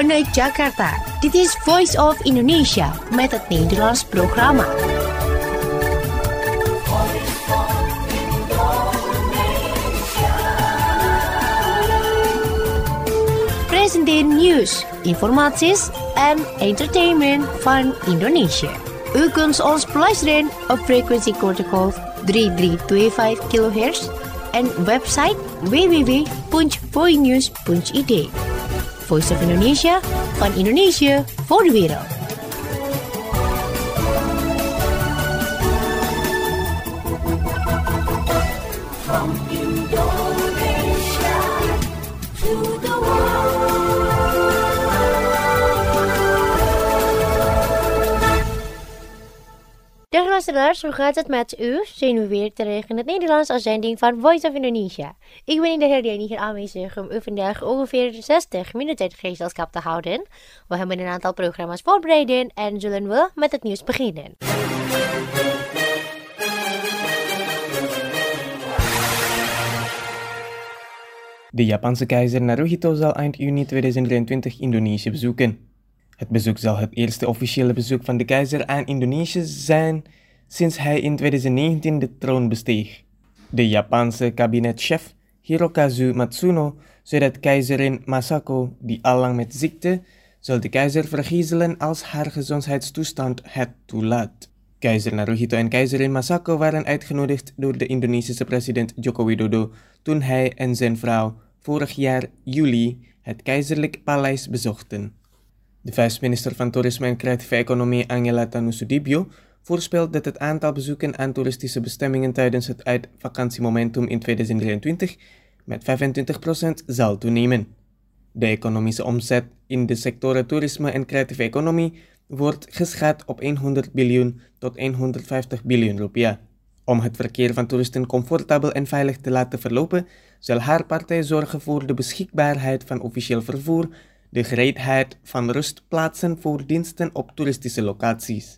Vanuit Jakarta, dit is Voice of Indonesia met het Nederlands programma. Presenteer nieuws, informaties en entertainment van Indonesië. U kunt ons beluisteren op frequentie golf 3325 kHz en website www.voinews.id. Voice of Indonesia, van Indonesië voor de wereld. From Indonesia to the world. Dag luisteraars, hoe gaat het met u? Zijn we weer terug in het Nederlands uitzending van Voice of Indonesia. Ik ben in de herdenking hier aanwezig om u vandaag ongeveer 60 minuten gezelschap te houden. We hebben een aantal programma's voorbereid en zullen we met het nieuws beginnen. De Japanse keizer Naruhito zal eind juni 2023 Indonesië bezoeken. Het bezoek zal het eerste officiële bezoek van de keizer aan Indonesië zijn sinds hij in 2019 de troon besteeg. De Japanse kabinetchef Hirokazu Matsuno zei dat keizerin Masako, die allang met ziekte, zal de keizer vergezelen als haar gezondheidstoestand het toelaat. Keizer Naruhito en keizerin Masako waren uitgenodigd door de Indonesische president Joko Widodo toen hij en zijn vrouw vorig jaar juli het keizerlijk paleis bezochten. De vice-minister van Toerisme en Creatieve Economie Angela Tanusudibio voorspelt dat het aantal bezoeken aan toeristische bestemmingen tijdens het uitvakantiemomentum in 2023 met 25% zal toenemen. De economische omzet in de sectoren toerisme en creatieve economie wordt geschat op 100 biljoen tot 150 biljoen rupiah. Om het verkeer van toeristen comfortabel en veilig te laten verlopen, zal haar partij zorgen voor de beschikbaarheid van officieel vervoer, de gereedheid van rustplaatsen voor diensten op toeristische locaties.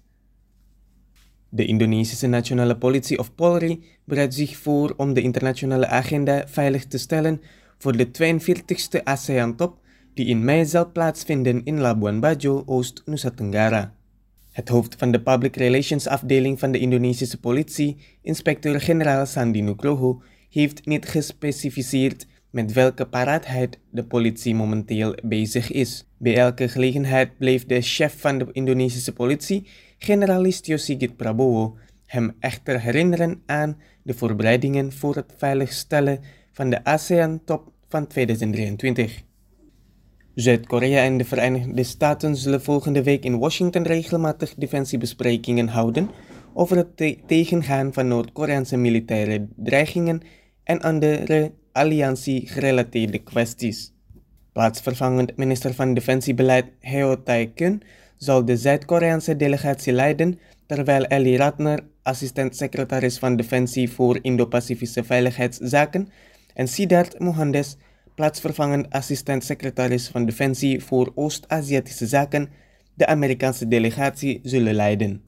De Indonesische Nationale Politie of Polri bereidt zich voor om de internationale agenda veilig te stellen voor de 42e ASEAN-top die in mei zal plaatsvinden in Labuan Bajo, Oost-Nusa Tenggara. Het hoofd van de Public Relations afdeling van de Indonesische politie, inspecteur-generaal Sandi Nugroho, heeft niet gespecificeerd met welke paraatheid de politie momenteel bezig is. Bij elke gelegenheid bleef de chef van de Indonesische politie, generaal Listio Sigit Prabowo, hem echter herinneren aan de voorbereidingen voor het veiligstellen van de ASEAN-top van 2023. Zuid-Korea en de Verenigde Staten zullen volgende week in Washington regelmatig defensiebesprekingen houden over het tegengaan van Noord-Koreaanse militaire dreigingen en andere alliantie-gerelateerde kwesties. Plaatsvervangend minister van Defensiebeleid Heo Tae-keun zal de Zuid-Koreaanse delegatie leiden, terwijl Eli Ratner, assistent-secretaris van Defensie voor Indo-Pacifische Veiligheidszaken, en Siddharth Mohandes, plaatsvervangend assistent-secretaris van Defensie voor Oost-Aziatische Zaken, de Amerikaanse delegatie zullen leiden.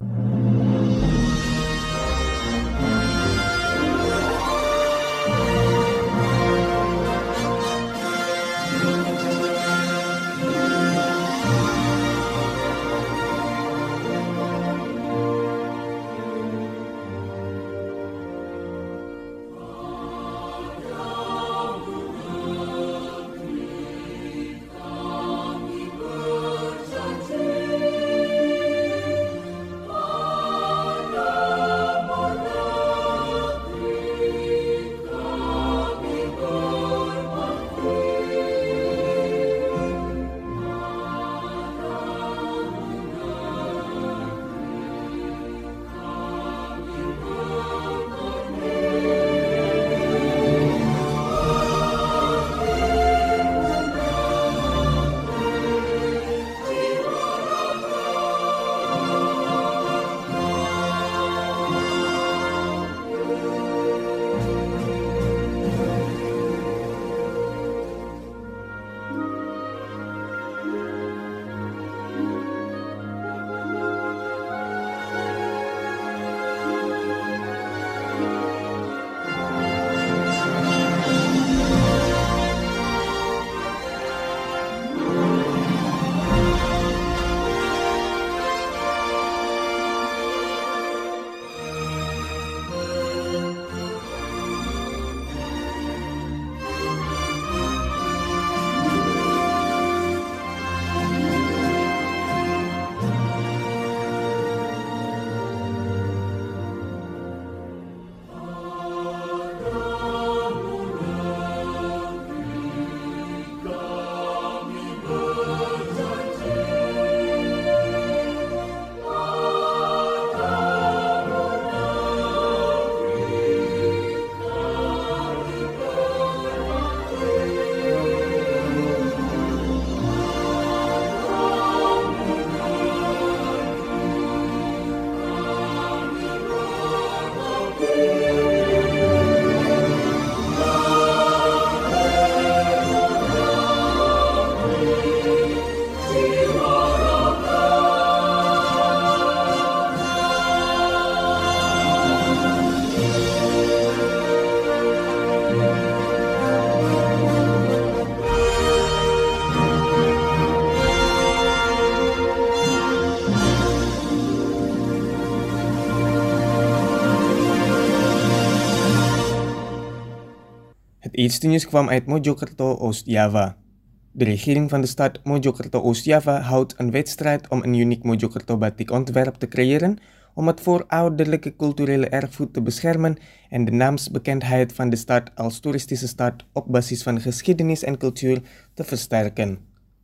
eerste nieuws kwam uit Mojokerto, Oost-Java. De regering van de stad Mojokerto, Oost-Java houdt een wedstrijd om een uniek Mojokerto batikontwerp te creëren om het voorouderlijke culturele erfgoed te beschermen en de naamsbekendheid van de stad als toeristische stad op basis van geschiedenis en cultuur te versterken.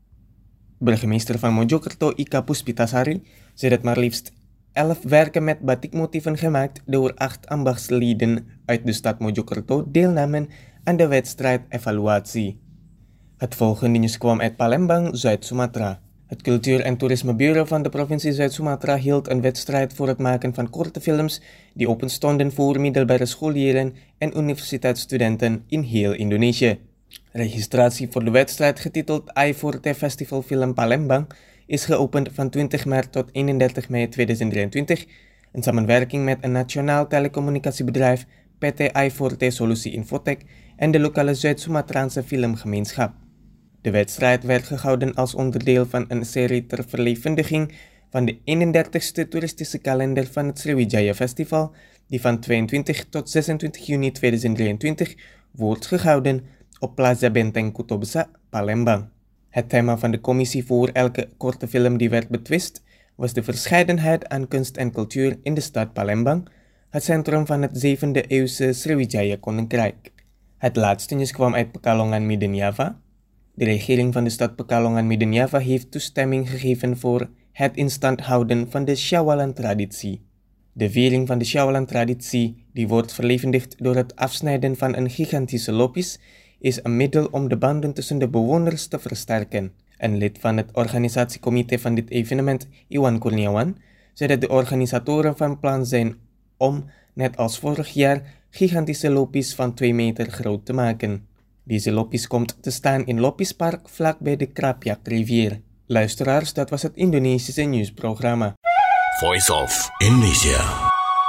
Burgemeester van Mojokerto, Ika Puspitasari, zei dat maar liefst 11 werken met batikmotieven gemaakt door 8 ambachtslieden uit de stad Mojokerto deelnamen aan de wedstrijd evaluatie. Het volgende nieuws kwam uit Palembang, Zuid-Sumatra. Het Cultuur- en Toerismebureau van de provincie Zuid-Sumatra hield een wedstrijd voor het maken van korte films die openstonden voor middelbare scholieren en universiteitsstudenten in heel Indonesië. Registratie voor de wedstrijd, getiteld I4T Festival Film Palembang, is geopend van 20 maart tot 31 mei 2023 in samenwerking met een nationaal telecommunicatiebedrijf, PT I4T Solusi Infotech en de lokale Zuid-Sumatraanse filmgemeenschap. De wedstrijd werd gehouden als onderdeel van een serie ter verlevendiging van de 31ste toeristische kalender van het Sriwijaya Festival, die van 22 tot 26 juni 2023 wordt gehouden op Plaza Benteng Kuto Besa, Palembang. Het thema van de commissie voor elke korte film die werd betwist was de verscheidenheid aan kunst en cultuur in de stad Palembang, het centrum van het 7e-eeuwse Sriwijaya Koninkrijk. Het laatste nieuws kwam uit Pekalongan, Midden-Java. De regering van de stad Pekalongan, Midden-Java heeft toestemming gegeven voor het in stand houden van de Syawalan-traditie. De viering van de Syawalan-traditie, die wordt verlevendigd door het afsnijden van een gigantische lopis, is een middel om de banden tussen de bewoners te versterken. Een lid van het organisatiecomité van dit evenement, Iwan Kurniawan, zei dat de organisatoren van plan zijn om, net als vorig jaar, gigantische lopis van 2 meter groot te maken. Deze lopis komt te staan in Lopispark vlakbij de Krapyak-rivier. Luisteraars, dat was het Indonesische nieuwsprogramma. Voice of Indonesia.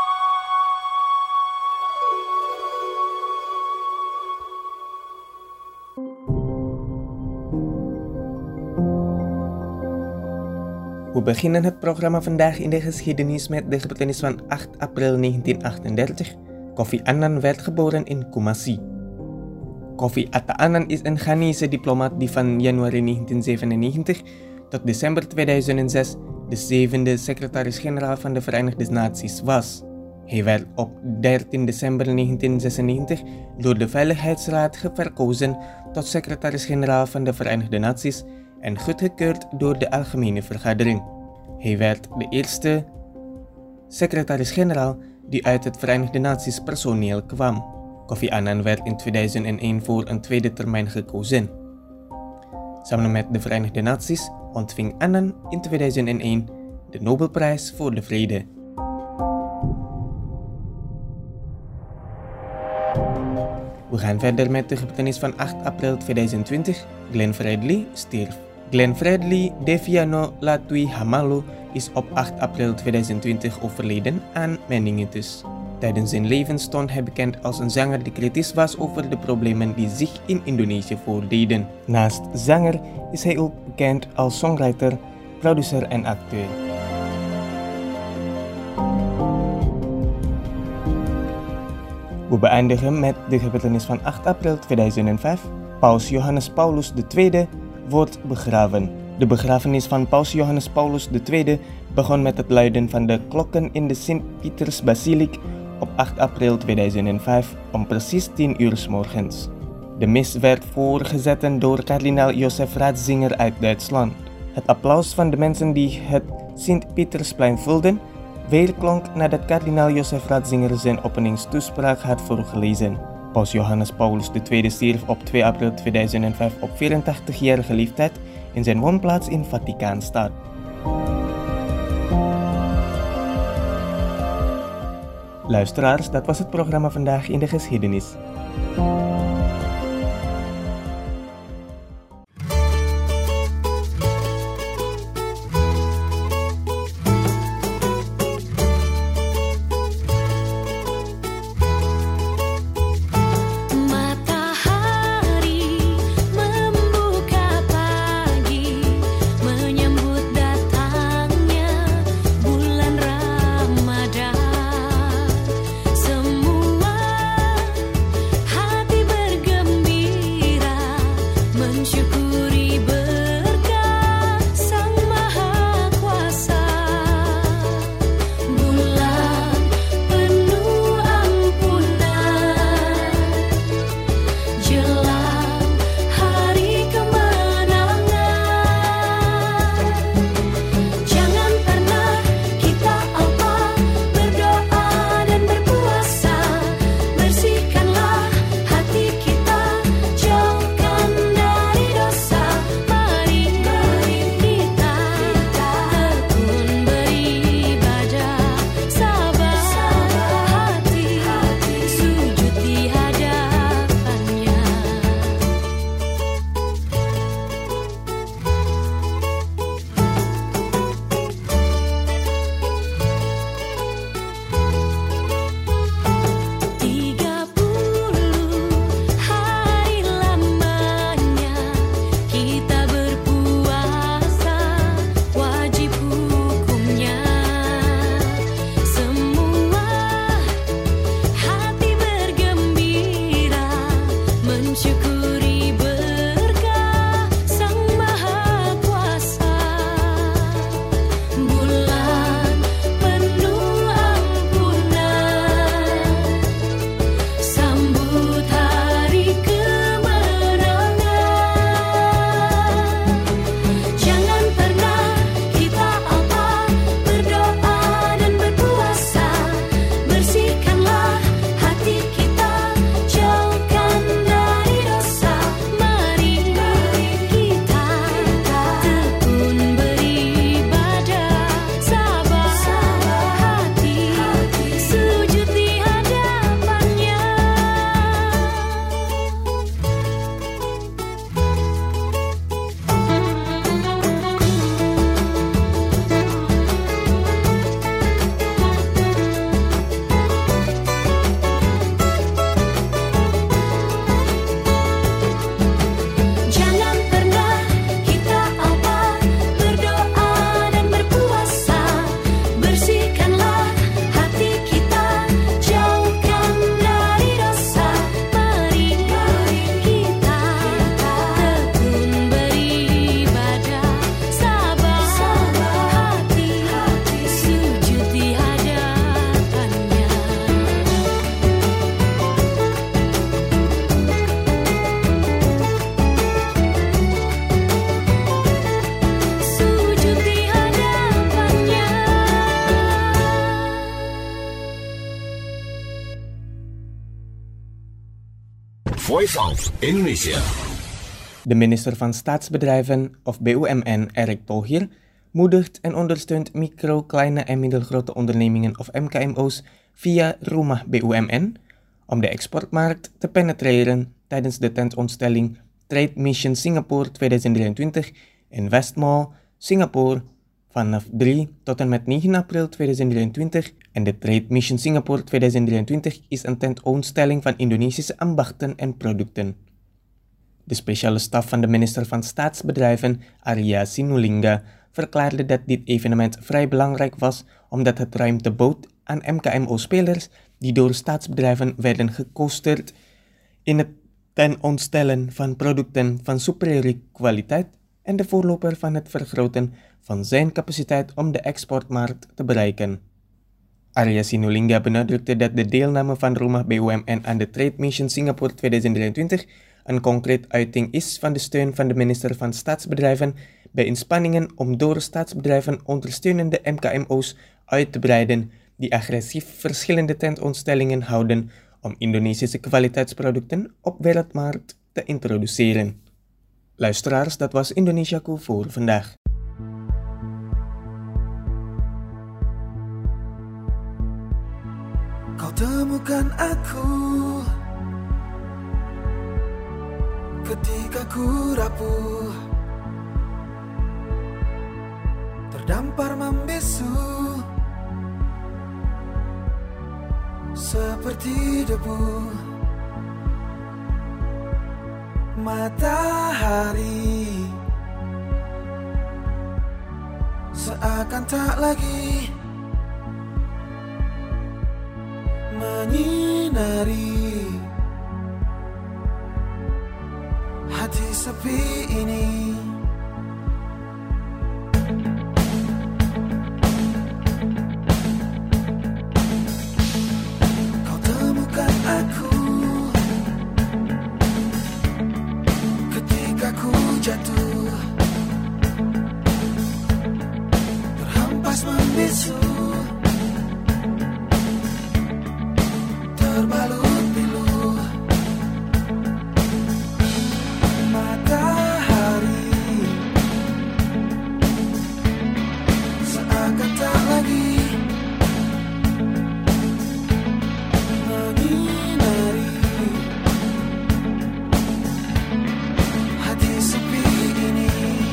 We beginnen het programma vandaag in de geschiedenis met de gebeurtenis van 8 april 1938. Kofi Annan werd geboren in Kumasi. Kofi Atta Annan is een Ghanese diplomaat die van januari 1997 tot december 2006 de 7e secretaris-generaal van de Verenigde Naties was. Hij werd op 13 december 1996 door de Veiligheidsraad verkozen tot secretaris-generaal van de Verenigde Naties en goedgekeurd door de Algemene Vergadering. Hij werd de eerste secretaris-generaal die uit het Verenigde Naties personeel kwam. Kofi Annan werd in 2001 voor een tweede termijn gekozen. Samen met de Verenigde Naties ontving Annan in 2001 de Nobelprijs voor de Vrede. We gaan verder met de gebeurtenis van 8 april 2020. Glenn Fredly stierf. Glenn Fredly Deviano Latui Hamalo is op 8 april 2020 overleden aan meningitis. Tijdens zijn leven stond hij bekend als een zanger die kritisch was over de problemen die zich in Indonesië voordeden. Naast zanger is hij ook bekend als songwriter, producer en acteur. We beëindigen met de gebeurtenis van 8 april 2005. Paus Johannes Paulus II wordt begraven. De begrafenis van Paus Johannes Paulus II begon met het luiden van de klokken in de Sint-Pietersbasiliek op 8 april 2005 om precies 10 uur 's morgens. De mis werd voorgezet door kardinaal Josef Ratzinger uit Duitsland. Het applaus van de mensen die het Sint-Pietersplein vulden weerklonk nadat kardinaal Josef Ratzinger zijn openingstoespraak had voorgelezen. Paus Johannes Paulus II stierf op 2 april 2005 op 84-jarige leeftijd in zijn woonplaats in Vaticaanstad. Luisteraars, dat was het programma vandaag in de geschiedenis. Semua hati Voice of Indonesia. De minister van Staatsbedrijven of BUMN, Erick Thohir, moedigt en ondersteunt micro, kleine en middelgrote ondernemingen of MKMO's via Rumah BUMN om de exportmarkt te penetreren tijdens de tentoonstelling Trade Mission Singapore 2023 in Westmall, Singapore vanaf 3 tot en met 9 april 2023. En de Trade Mission Singapore 2023 is een tentoonstelling van Indonesische ambachten en producten. De speciale staf van de minister van Staatsbedrijven, Arya Sinulinga, verklaarde dat dit evenement vrij belangrijk was omdat het ruimte bood aan MKMO-spelers die door staatsbedrijven werden gekoesterd in het tentoonstellen van producten van superieure kwaliteit en de voorloper van het vergroten van zijn capaciteit om de exportmarkt te bereiken. Arya Sinulinga benadrukte dat de deelname van Rumah BUMN aan de Trade Mission Singapore 2023 een concreet uiting is van de steun van de minister van Staatsbedrijven bij inspanningen om door staatsbedrijven ondersteunende MKMO's uit te breiden die agressief verschillende tentoonstellingen houden om Indonesische kwaliteitsproducten op wereldmarkt te introduceren. Luisteraars, dat was Indonesiaku voor vandaag. Kau temukan aku ketika ku rapuh, terdampar membisu seperti debu. Matahari seakan tak lagi menyinari hati sepi ini. Kau temukan aku ketika ku jatuh, terhempas membisu, terbalut pilu. Matahari seakan tak lagi menyinari hati sepi ini.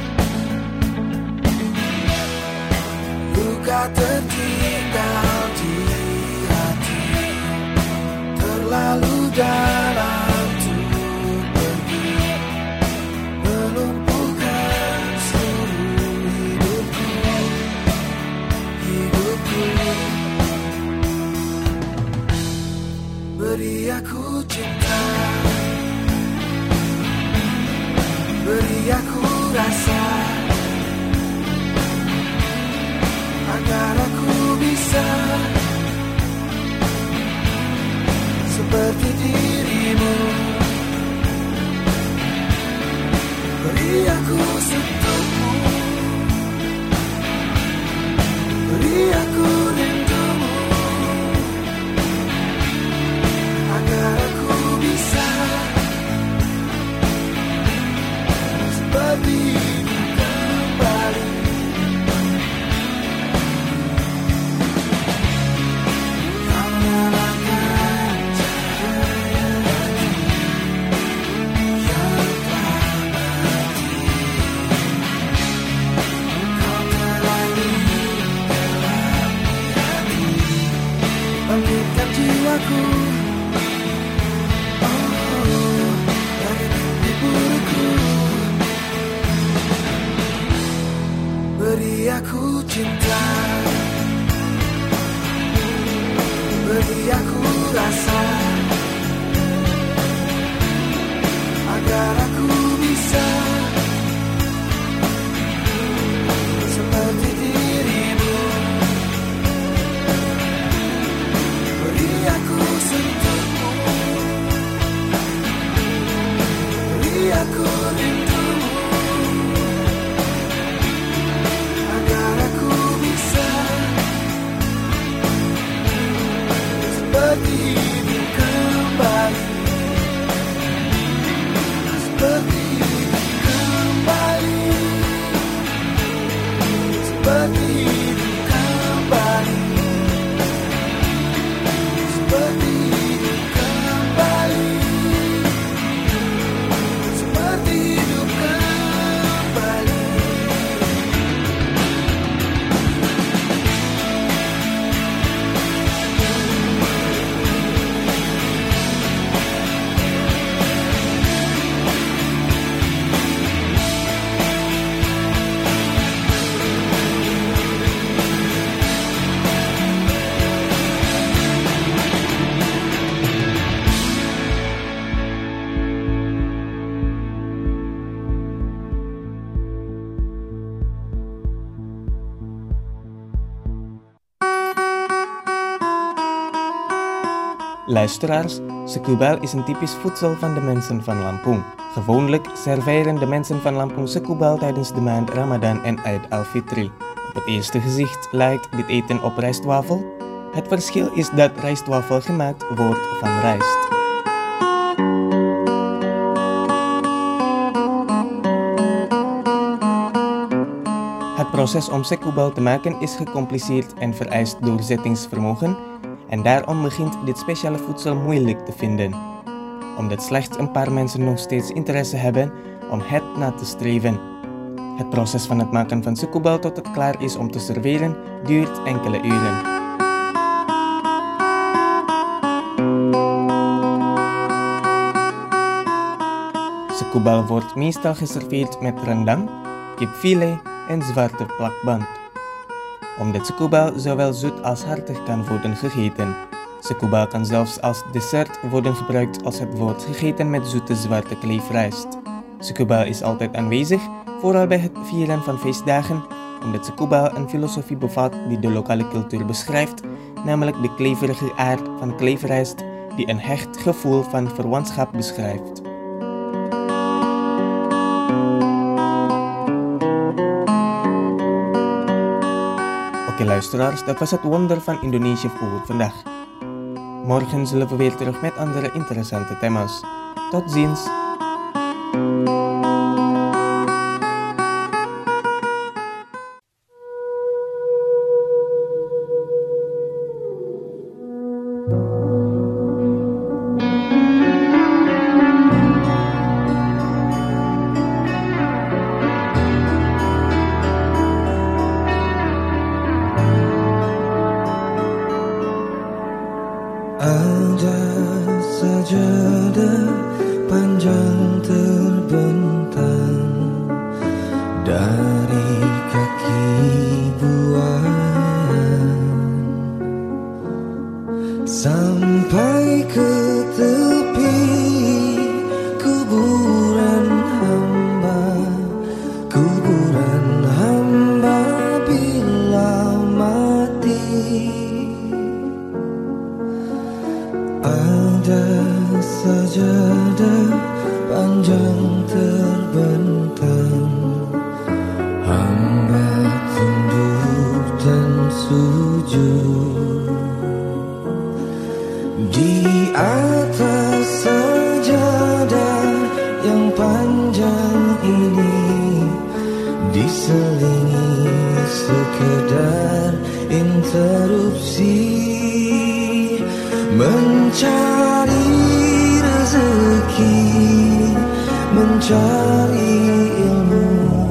Luka tertinggal di hati, terlalu dalam untuk pergi, melumpuhkan seluruh hidupku. Beri aku cinta, beri aku rasa, agar aku bisa seperti dirimu. Beri aku sentuhmu, beri aku rindumu, agar aku bisa seperti kembali. Kau nyalakan cahaya yang telah mati. Kau terangi dalam hati, bangkitkan jiwaku. Oh, dari mimpi burukku. Beri aku cinta, beri aku rasa, agar aku bisa seperti dirimu. Beri aku sentuhmu, beri aku rindumu, agar aku bisa seperti kembali. Luisteraars, sekubal is een typisch voedsel van de mensen van Lampung. Gewoonlijk serveren de mensen van Lampung sekubal tijdens de maand Ramadan en Eid al-Fitri. Op het eerste gezicht lijkt dit eten op rijstwafel. Het verschil is dat rijstwafel gemaakt wordt van rijst. Het proces om sekubal te maken is gecompliceerd en vereist doorzettingsvermogen en daarom begint dit speciale voedsel moeilijk te vinden. Omdat slechts een paar mensen nog steeds interesse hebben om het na te streven. Het proces van het maken van sekubal tot het klaar is om te serveren duurt enkele uren. Sekubal wordt meestal geserveerd met rendang, kipfilet en zwarte plakband. Omdat sekubal zowel zoet als hartig kan worden gegeten. Sekubal kan zelfs als dessert worden gebruikt als het wordt gegeten met zoete zwarte kleefrijst. Sekubal is altijd aanwezig, vooral bij het vieren van feestdagen, omdat sekubal een filosofie bevat die de lokale cultuur beschrijft, namelijk de kleverige aard van kleefrijst die een hecht gevoel van verwantschap beschrijft. Oké luisteraars, dat was het wonder van Indonesië voor vandaag. Morgen zullen we weer terug met andere interessante thema's. Tot ziens! Ada sajadah panjang terbentang dari kaki buayan sampai ke tepi kuburan hamba bila mati. Ada sajadah panjang terbentang, hamba tunduk dan sujud. Di atas sajadah yang panjang ini diselingi sekedar interupsi mencari rezeki, mencari ilmu,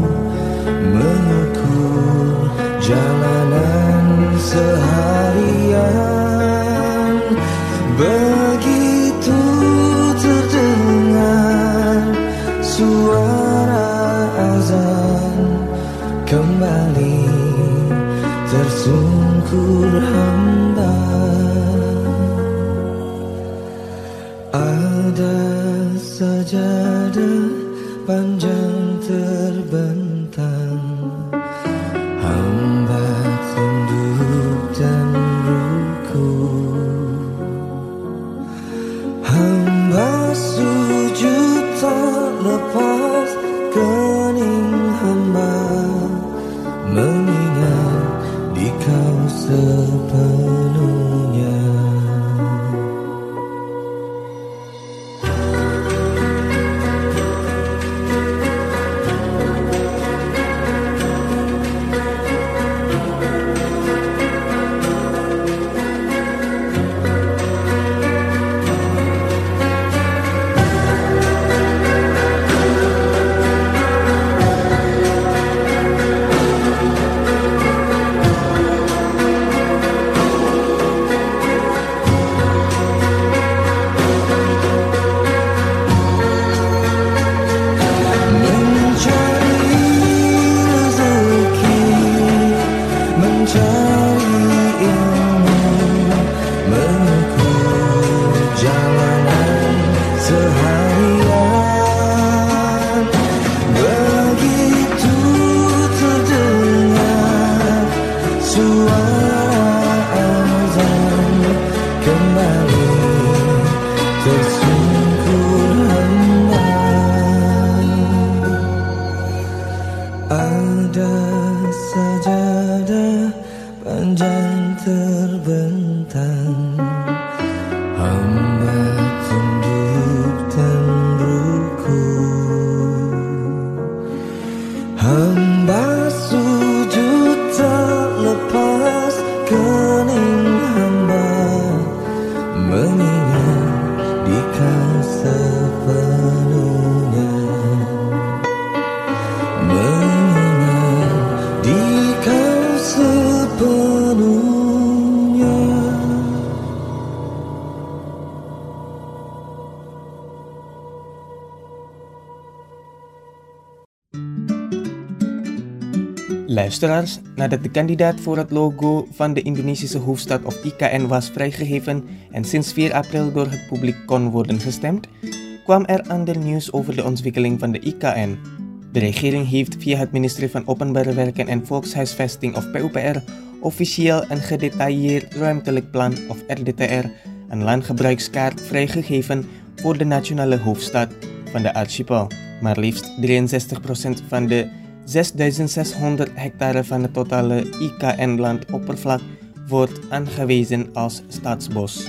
mengukur jalanan seharian. Begitu terdengar suara azan, kembali tersungkur hamba. Ada sajadah panjang terbentang, hamba tunduk dan rukuk. Hamba sujud tak lepas kening hamba, mengingat di kau sepenuhnya. Suara azan kembali tersungkur hamba. Ada sajadah panjang terbentang, hamba tunduk dan ruku. Hamba sujud tak lepas kening hamba, mengingat dikau sepenuhnya, mengingat dikau sepenuhnya. Luisteraars, nadat de kandidaat voor het logo van de Indonesische hoofdstad of IKN was vrijgegeven en sinds 4 april door het publiek kon worden gestemd, kwam er ander nieuws over de ontwikkeling van de IKN. De regering heeft via het ministerie van Openbare Werken en Volkshuisvesting of PUPR officieel een gedetailleerd ruimtelijk plan of RDTR, een landgebruikskaart, vrijgegeven voor de nationale hoofdstad van de archipel. Maar liefst 63% van de 6600 hectare van het totale IKN-landoppervlak wordt aangewezen als staatsbos.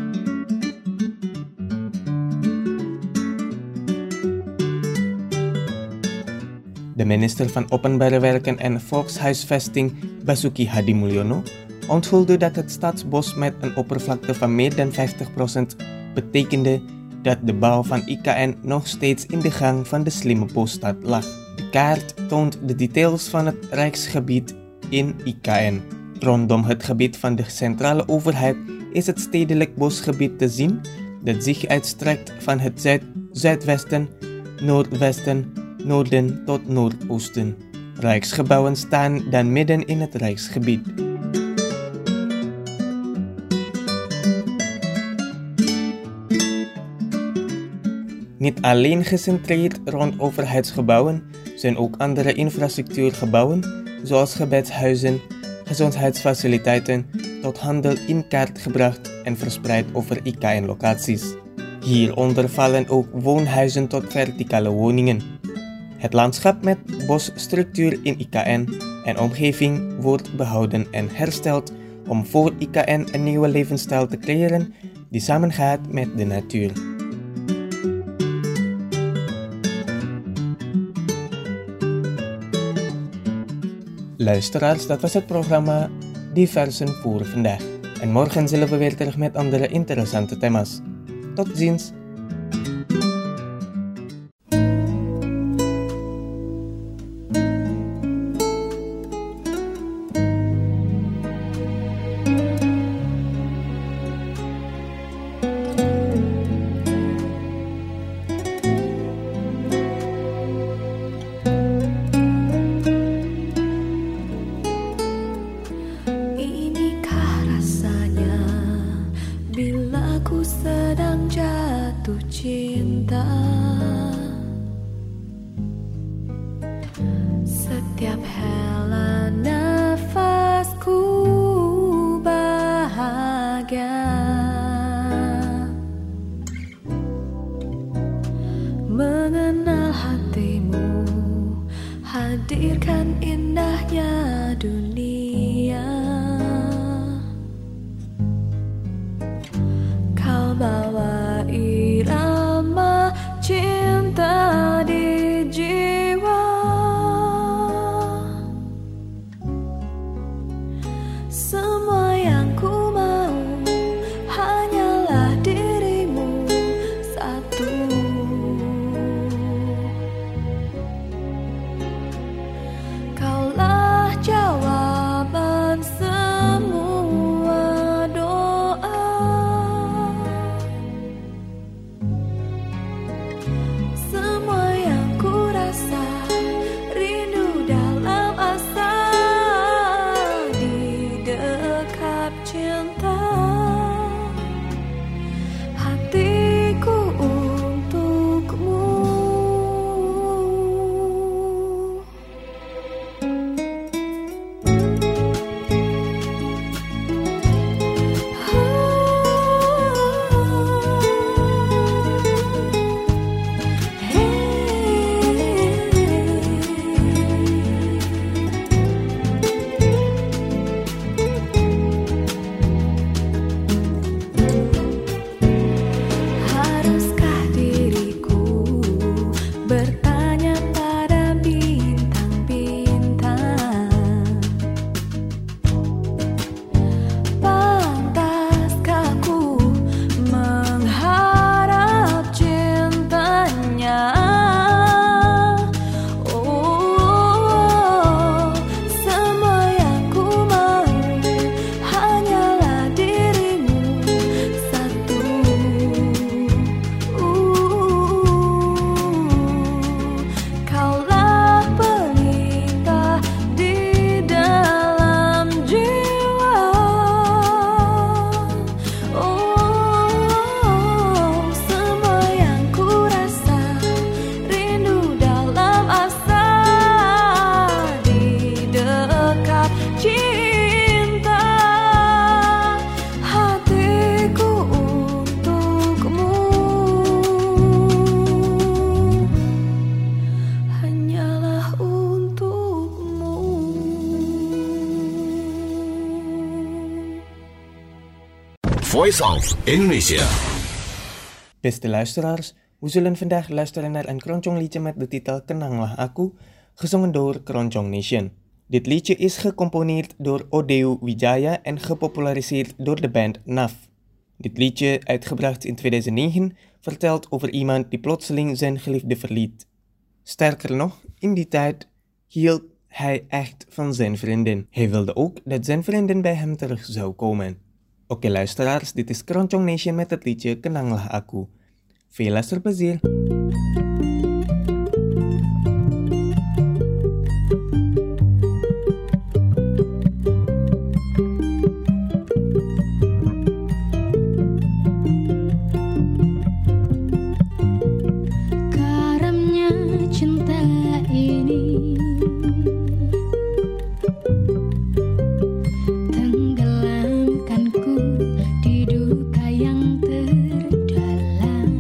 De minister van Openbare Werken en Volkshuisvesting, Basuki Hadimulyono, onthulde dat het staatsbos met een oppervlakte van meer dan 50% betekende dat de bouw van IKN nog steeds in de gang van de slimme bosstad lag. De kaart toont de details van het rijksgebied in IKN. Rondom het gebied van de centrale overheid is het stedelijk bosgebied te zien dat zich uitstrekt van het zuidwesten, noordwesten, noorden tot noordoosten. Rijksgebouwen staan dan midden in het rijksgebied. Niet alleen gecentreerd rond overheidsgebouwen zijn ook andere infrastructuurgebouwen, zoals gebedshuizen, gezondheidsfaciliteiten, tot handel in kaart gebracht en verspreid over IKN-locaties. Hieronder vallen ook woonhuizen tot verticale woningen. Het landschap met bosstructuur in IKN en omgeving wordt behouden en hersteld om voor IKN een nieuwe levensstijl te creëren die samengaat met de natuur. Luisteraars, dat was het programma Diversen voor vandaag. En morgen zullen we weer terug met andere interessante thema's. Tot ziens! Cinta, setiap hela nafasku bahagia, mengenal hatimu, hadirkan indahnya dunia. Kau bawa irama cinta di jiwa, semua yang ku mau hanyalah dirimu satu. Kaulah Voice of Indonesia. Beste luisteraars, we zullen vandaag luisteren naar een Keroncong liedje met de titel Kenanglah Aku, gezongen door Keroncong Nation. Dit liedje is gecomponeerd door Odeu Wijaya en gepopulariseerd door de band NAF. Dit liedje, uitgebracht in 2009, vertelt over iemand die plotseling zijn geliefde verliet. Sterker nog, in die tijd hield hij echt van zijn vriendin. Hij wilde ook dat zijn vriendin bij hem terug zou komen. Oké luisteraars, dit is Keroncong Nation met het liedje Kenanglah Aku. Veel luisterplezier! Karamnya cinta ini tenggelamkanku di duka yang terdalam.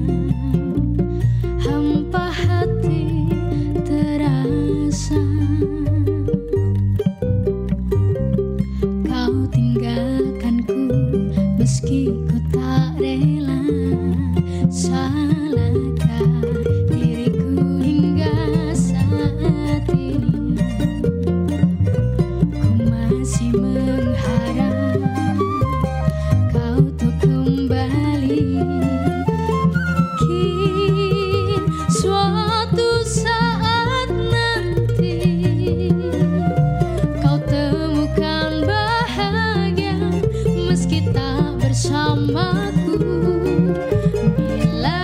Hampa hati terasa, kau tinggalkanku meski ku tak rela. Salahkah diriku hingga saat ini? Ku masih mengharap kau tuh kembali. Mungkin suatu saat nanti kau temukan bahagia meski tak bersamaku. Bila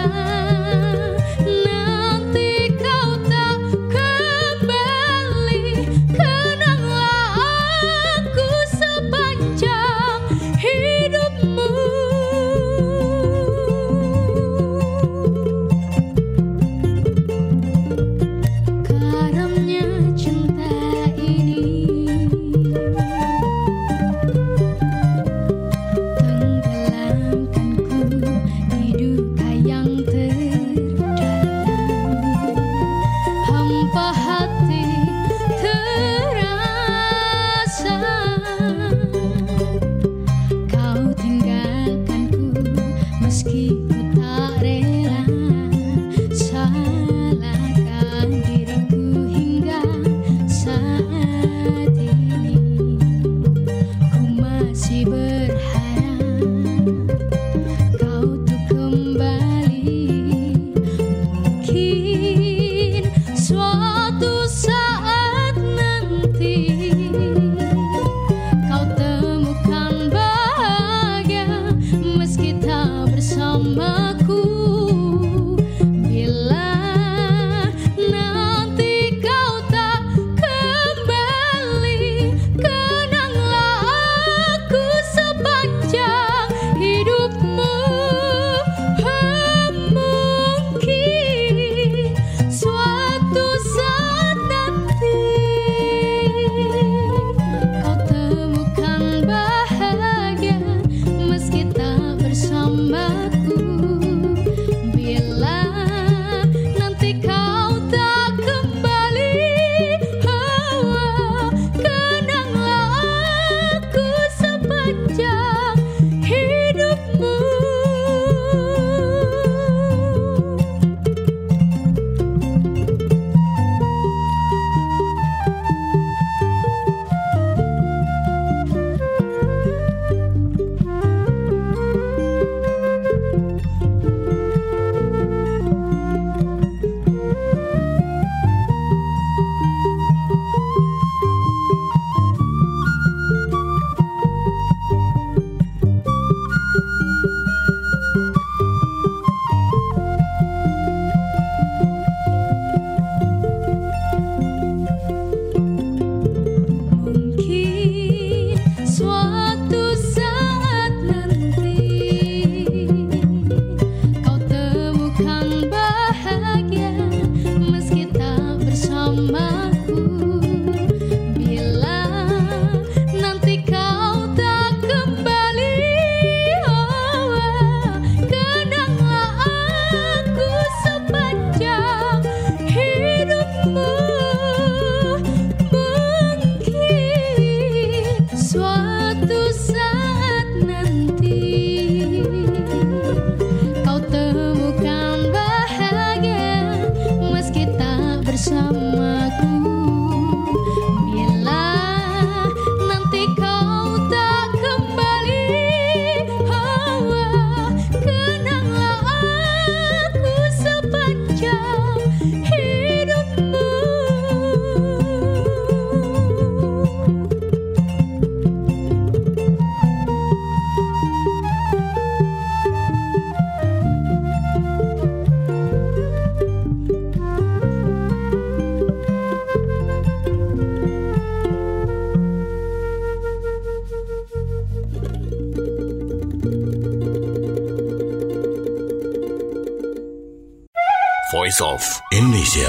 nanti kau tak kembali, kenanglah aku sepanjang hidupmu. Karamnya cinta ini tenggelamkanku di duka yang terdalam. Hampa hati terasa, kau tinggalkanku meski ku tak rela. Salahkah diriku hingga saat ini? Ku masih berharap kau tuh kembali. Mungkin suatu saat nanti kau temukan bahagia meski tak bersamaku. Bila nanti kau tak kembali, kenanglah aku sepanjang hidupmu. Mungkin suatu saat nanti kau temukan bahagia meski tak bersamaku. Voice of Indonesia.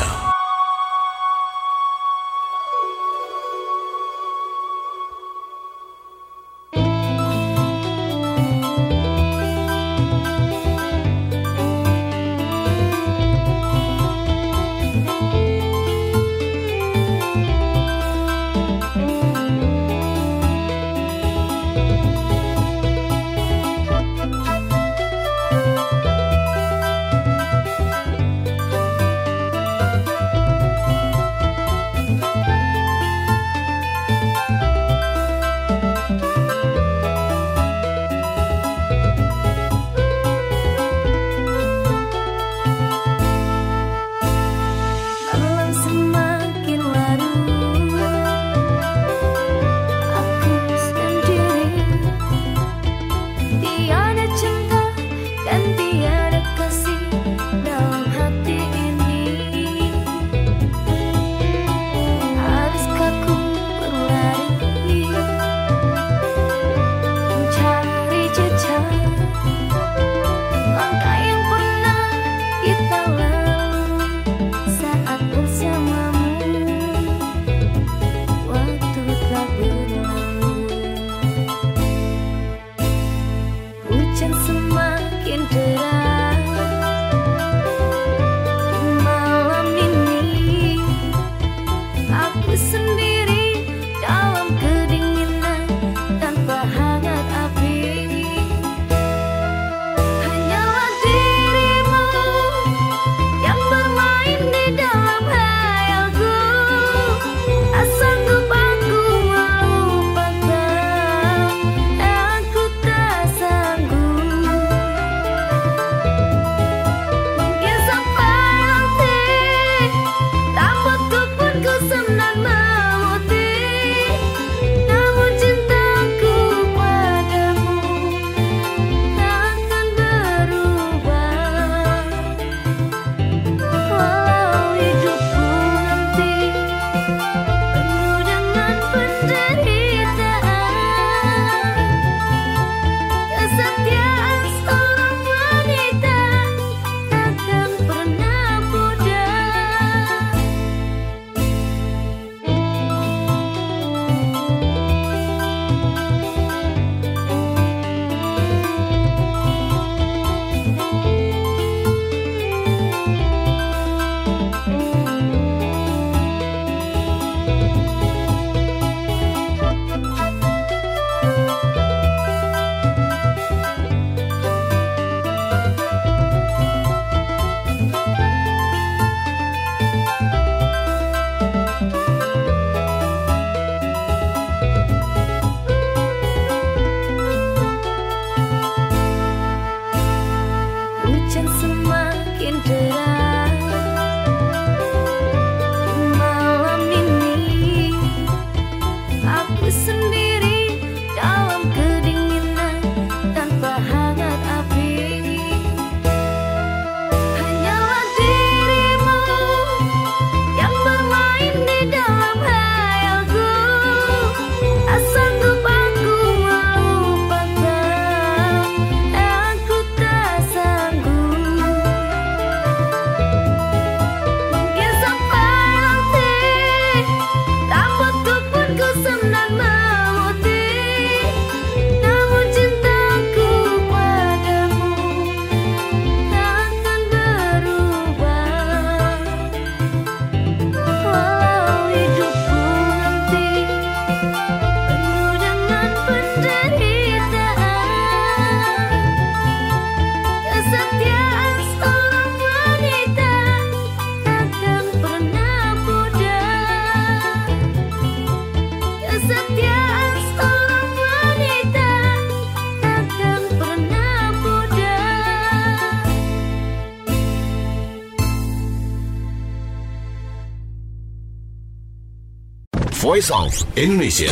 Voice of Indonesia.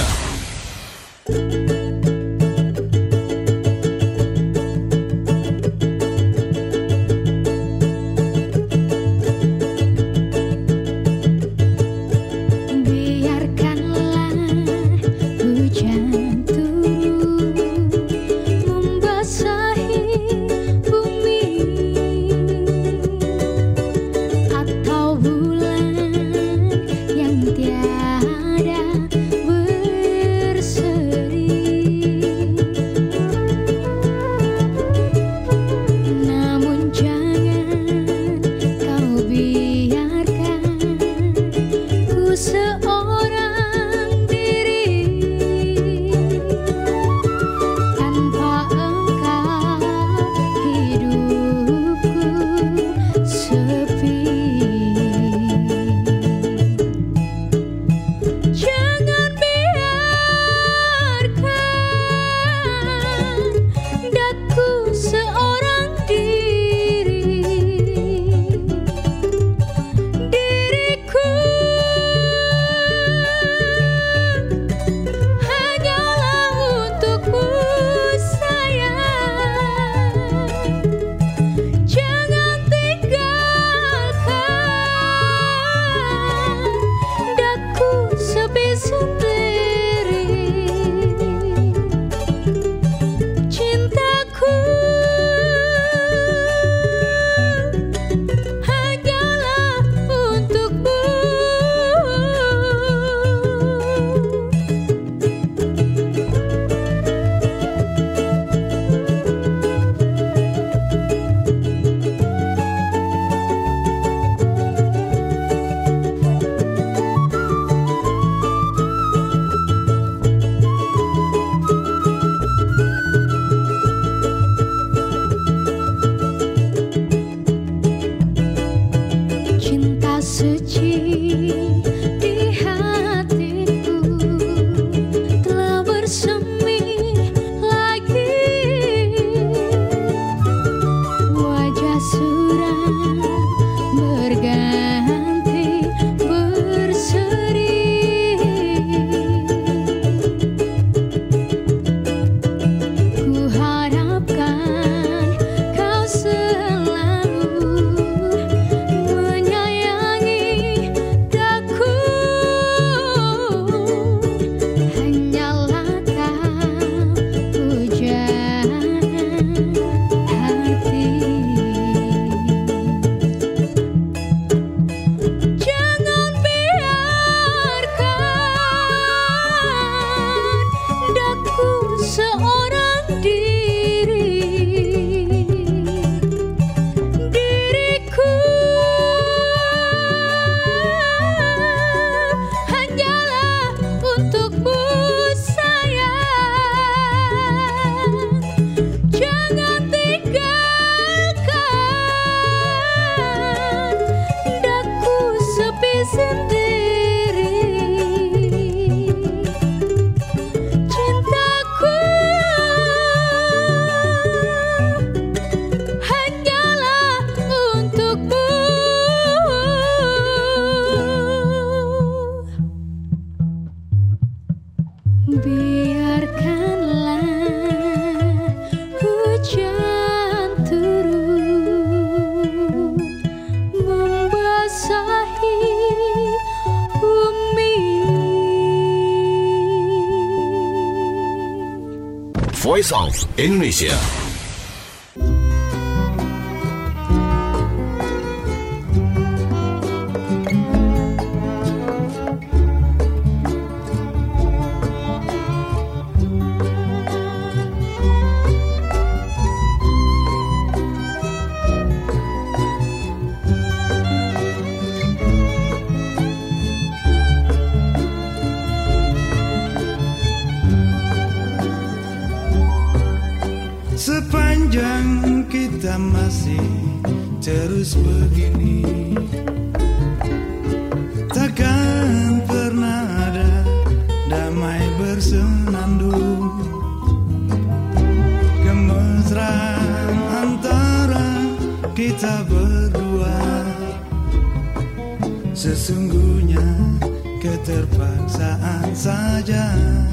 Biarkanlah hujan turun membasahi bumi, suram berganti berseri. Ku harapkan kau selalu menyayangi daku, hanyalah kau pujaan hati. Jangan biarkan daku seorang diri. Diriku hanyalah untukmu sayang. Jangan tinggalkan daku sepi sendiri. Cintaku hanyalah untukmu. Biarkanlah hujan turun membasahi bumi. Voice of Indonesia. Sepanjang kita masih terus begini, takkan pernah ada damai bersenandung. Kemesraan antara kita berdua sesungguhnya keterpaksaan saja.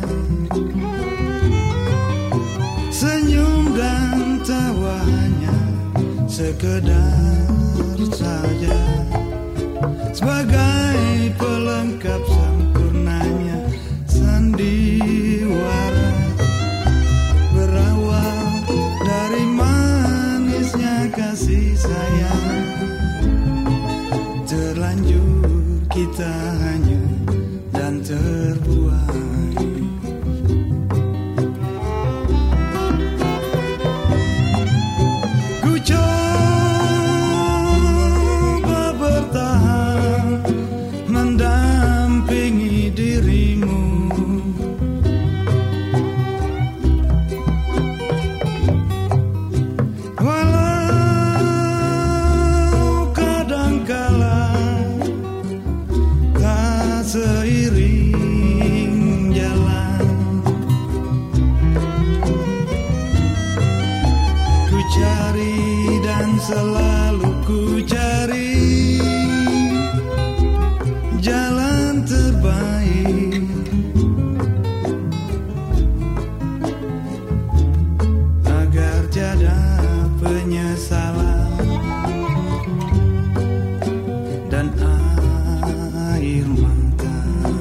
Senyum dan tawa hanya sekedar saja, sebagai pelengkap sempurnanya sandiwara. Berawal dari manisnya kasih sayang, terlanjur kita hanyut dan terbuai. Selalu ku cari jalan terbaik agar tiada penyesalan dan air mata.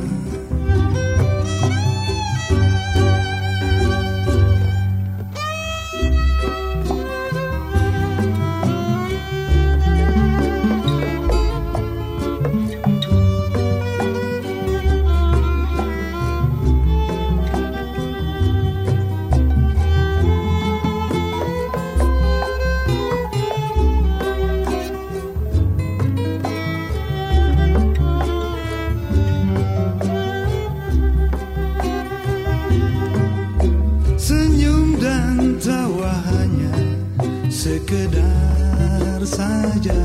sekedar saja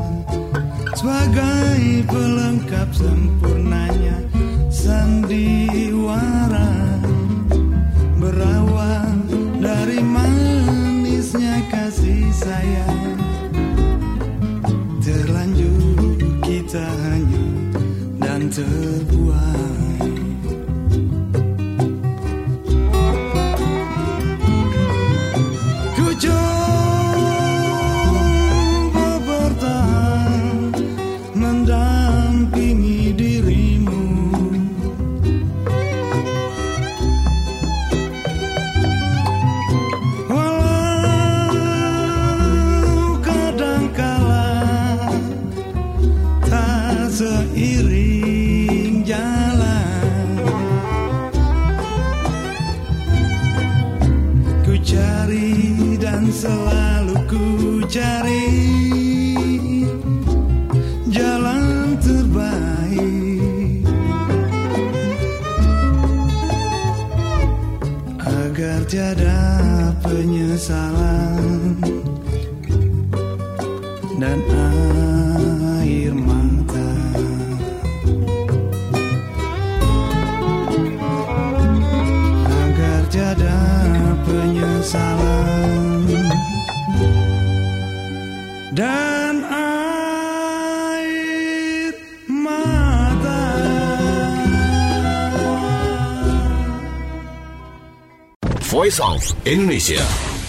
sebagai pelengkap sempurnanya sandiwara berawal dari manisnya kasih sayang Terlanjur kita hanya dan terbuai. Ku coba bertahan mendampingi dirimu, walau kadangkala tak seiring jalan. Ku cari dan selalu ku cari jalan terbaik agar tiada penyesalan dan air mata. Agar tiada penyesalan dan air mata. Voice of Indonesia.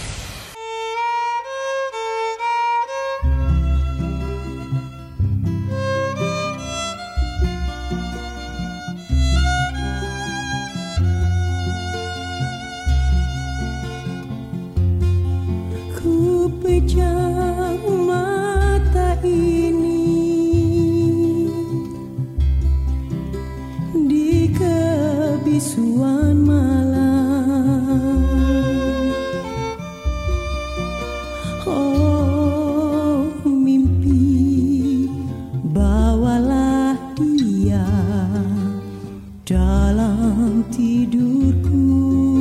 Ku pejam mata ini di kebisuan malam. Oh mimpi, bawalah dia dalam tidurku.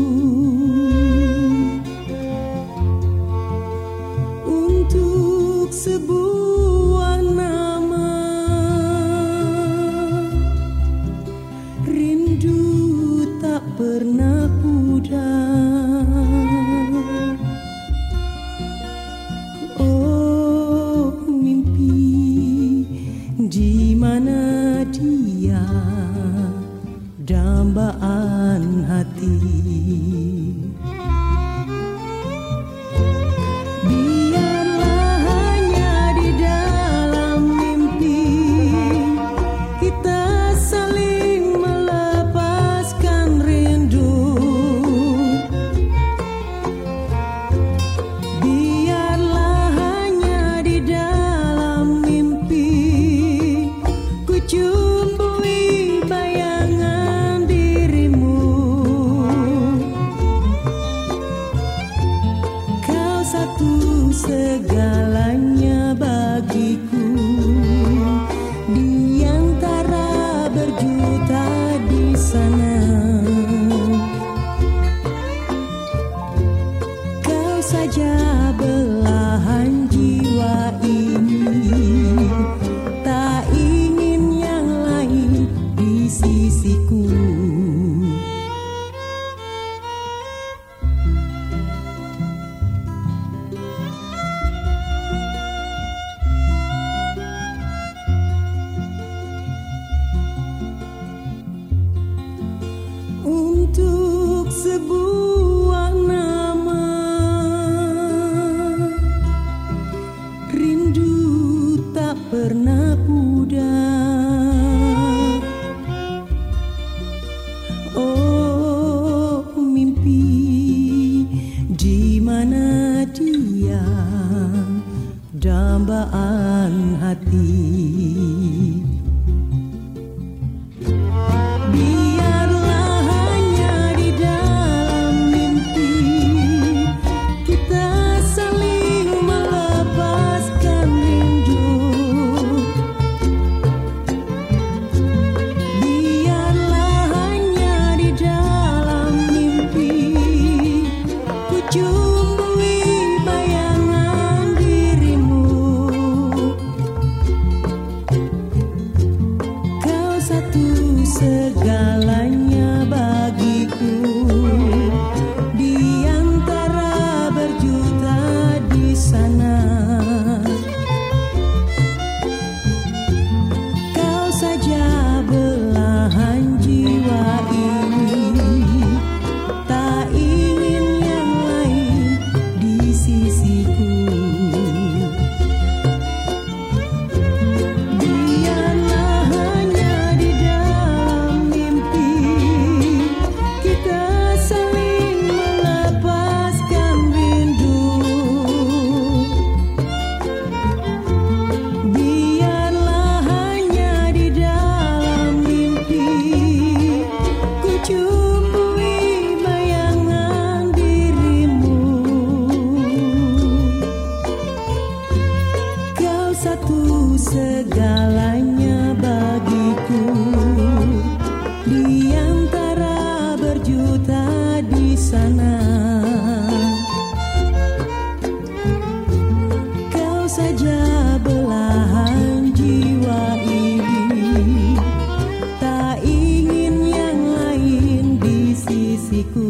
Untuk sebuah nama, rindu tak pernah pudar. Oh mimpi, di mana dia, dambaan hati. Biarlah hanya di dalam mimpi kita saling melepaskan rindu. Biarlah hanya di dalam mimpi ku cumbui bayangan dirimu. Kau satu segalanya bagiku, di antara berjuta di sana. Kau saja belahan jiwa ini, tak ingin yang lain di sisiku. Untuk sebuah nama, rindu tak pernah pudar. Oh mimpi, di mana dia, dambaan hati. Biarlah hanya di dalam mimpi kita saling melepaskan rindu. Biarlah hanya di dalam mimpi ku cumbui bayangan dirimu. satu segalanya bagiku, di antara berjuta di sana. Kau saja belahan jiwa ini, tak ingin yang lain di sisiku.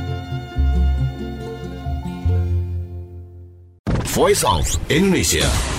Voice of Indonesia.